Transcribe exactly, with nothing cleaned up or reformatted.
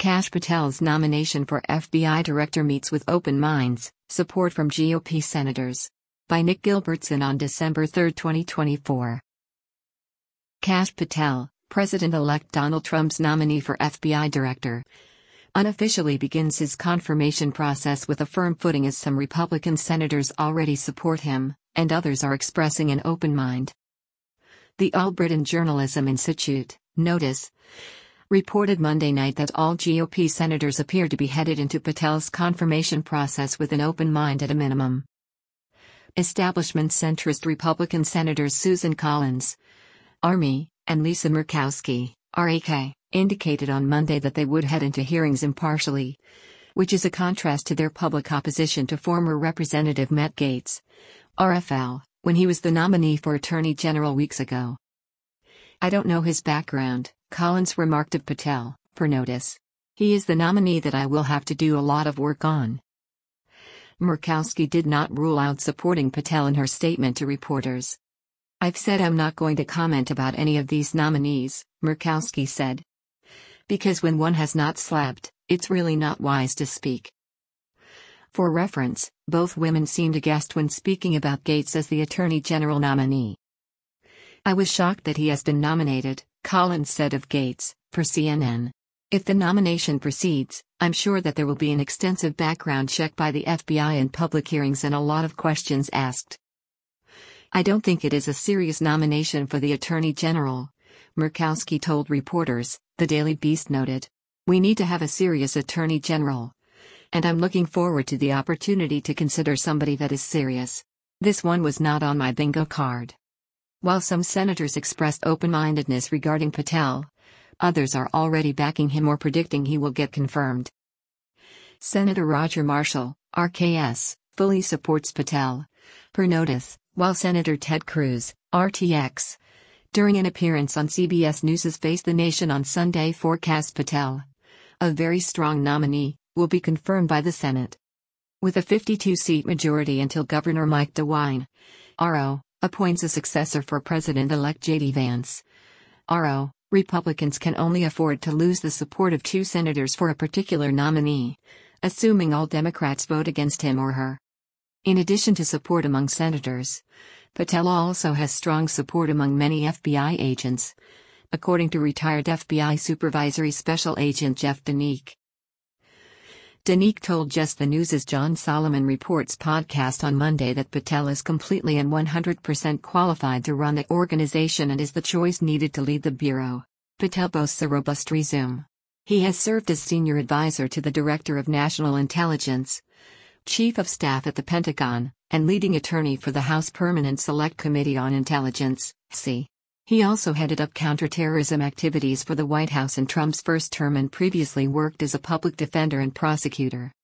Kash Patel's nomination for F B I director meets with open minds, support from G O P senators. By Nick Gilbertson on December third, twenty twenty-four. Kash Patel, President-elect Donald Trump's nominee for F B I director, unofficially begins his confirmation process with a firm footing as some Republican senators already support him, and others are expressing an open mind. The All-Britain Journalism Institute, Notice, reported Monday night that all G O P senators appear to be headed into Patel's confirmation process with an open mind at a minimum. Establishment centrist Republican Senators Susan Collins, R M I, and Lisa Murkowski, R A K, indicated on Monday that they would head into hearings impartially, which is a contrast to their public opposition to former Representative Matt Gaetz, R F L, when he was the nominee for Attorney General weeks ago. "I don't know his background," Collins remarked of Patel, per Notice. "He is the nominee that I will have to do a lot of work on." Murkowski did not rule out supporting Patel in her statement to reporters. "I've said I'm not going to comment about any of these nominees," Murkowski said. "Because when one has not slapped, it's really not wise to speak." For reference, both women seemed aghast when speaking about Gaetz as the Attorney General nominee. "I was shocked that he has been nominated," Collins said of Gaetz, for C N N. "If the nomination proceeds, I'm sure that there will be an extensive background check by the F B I and public hearings and a lot of questions asked. I don't think it is a serious nomination for the Attorney General," Murkowski told reporters, the Daily Beast noted. "We need to have a serious Attorney General. And I'm looking forward to the opportunity to consider somebody that is serious. This one was not on my bingo card." While some senators expressed open-mindedness regarding Patel, others are already backing him or predicting he will get confirmed. Senator Roger Marshall, R K S, fully supports Patel, per Notice, while Senator Ted Cruz, R T X, during an appearance on C B S News' Face the Nation on Sunday forecast Patel, a very strong nominee, will be confirmed by the Senate. With a fifty-two seat majority until Governor Mike DeWine, R O, appoints a successor for President-elect J D Vance, R O, Republicans can only afford to lose the support of two senators for a particular nominee, assuming all Democrats vote against him or her. In addition to support among senators, Patel also has strong support among many F B I agents, according to retired F B I Supervisory Special Agent Jeff Danique. Danique told Just the News' John Solomon Reports podcast on Monday that Patel is completely and one hundred percent qualified to run the organization and is the choice needed to lead the bureau. Patel boasts a robust resume. He has served as senior advisor to the Director of National Intelligence, Chief of Staff at the Pentagon, and leading attorney for the House Permanent Select Committee on Intelligence, S E. He also headed up counterterrorism activities for the White House in Trump's first term and previously worked as a public defender and prosecutor.